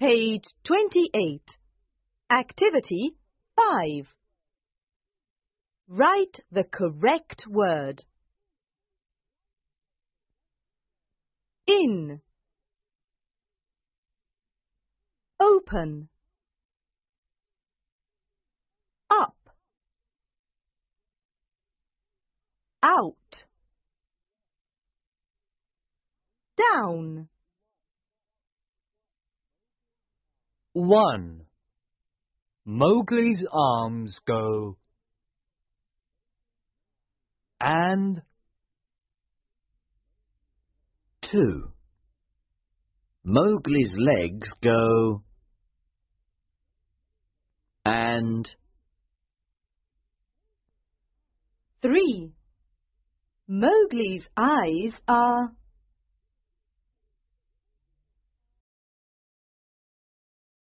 Page 28. Activity 5. Write the correct word. In. Open. Up. Out. Down. 1. Mowgli's arms go and 2. Mowgli's legs go and 3. Mowgli's eyes are